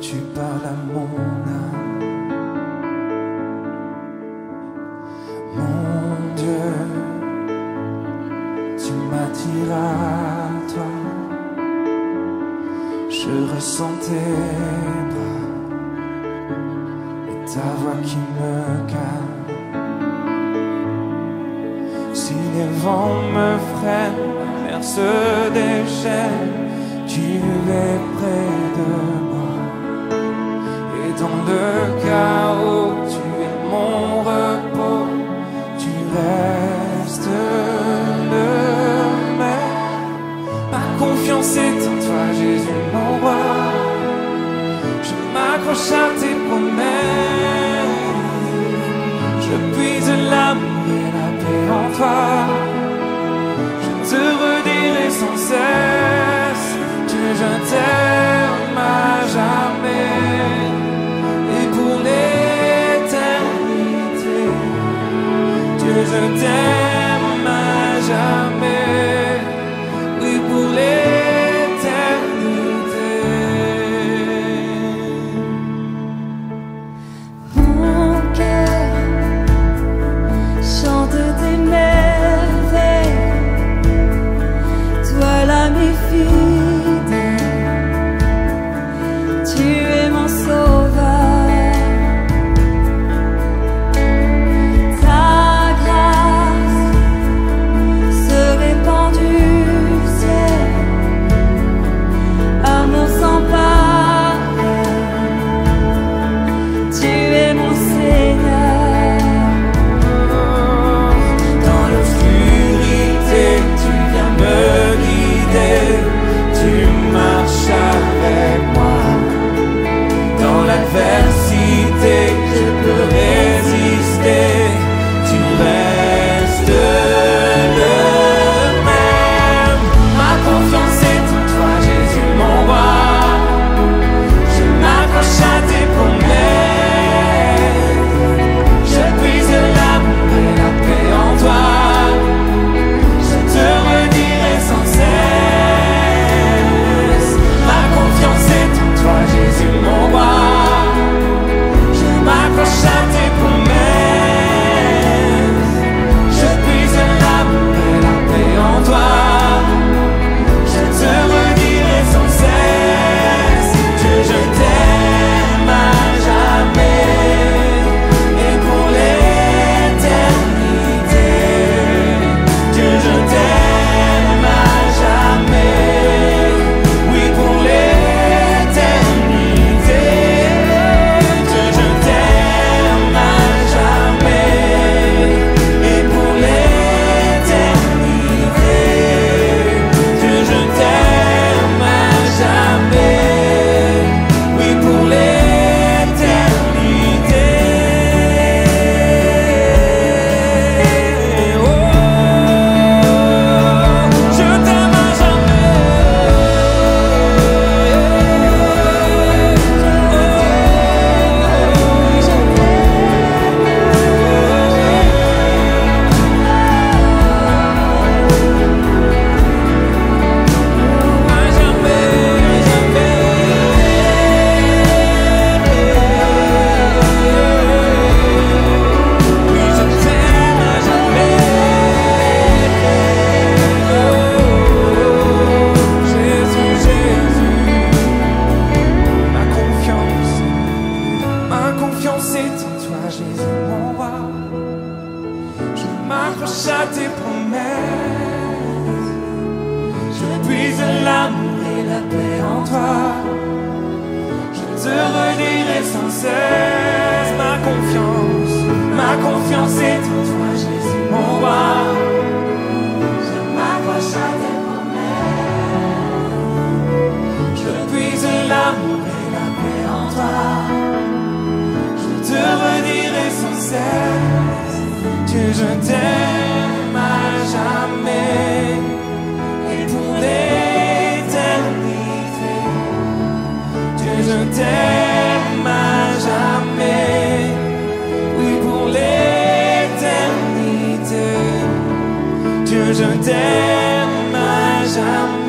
tu parles à mon âme. Mon Dieu, tu m'attires à toi. Je ressens tes bras et ta voix qui me calme. Si les vents me freinent, la mer se déchaîne, tu es près de moi. Et dans le chaos, tu es mon repos, tu restes le même. Ma confiance est en toi, Jésus mon roi. Je m'accroche à tes promesses, je puise l'amour et la paix en toi. Je te redirai sans cesse que je t'aime à jamais et pour l'éternité. Dieu, je t'aime à jamais, oui pour l'éternité. Mon cœur chante tes merveilles, toi l'ami fidèle, tu es mon sauveur. Ta grâce se répand du ciel, amour sans pareil, tu es mon Seigneur. Dans l'obscurité, tu viens me guider, tu marches avec moi. Dans l'adversité, je peux résister, tu restes le même. Ma confiance est en toi, Jésus mon roi. Je m'accroche à tes promesses, je puise l'amour et la paix en toi. Je te redirai sans cesse. Ma confiance est en toi, Jésus mon roi. Je m'accroche à tes promesses, je puise l'amour et la paix en toi. Je te redirai sans cesse que je t'aime à jamais et pour l'éternité. Que je t'aime à jamais, oui pour l'éternité. Que je t'aime à jamais et pour l'éternité. Que je t'aime à jamais, oui pour l'éternité. Oh, je t'aime à ma confiance est en toi, Jésus mon roi. Je m'accroche à tes promesses, je puise l'amour et la paix en toi. Je te redirai sans cesse. Ma confiance est en toi, Jésus mon roi. Je m'accroche à tes promesses, je puise l'amour et la paix en toi. Je te redirai sans cesse que je t'aime à jamais et pour l'éternité. Que je t'aime à jamais, oui pour l'éternité. Que je t'aime à jamais.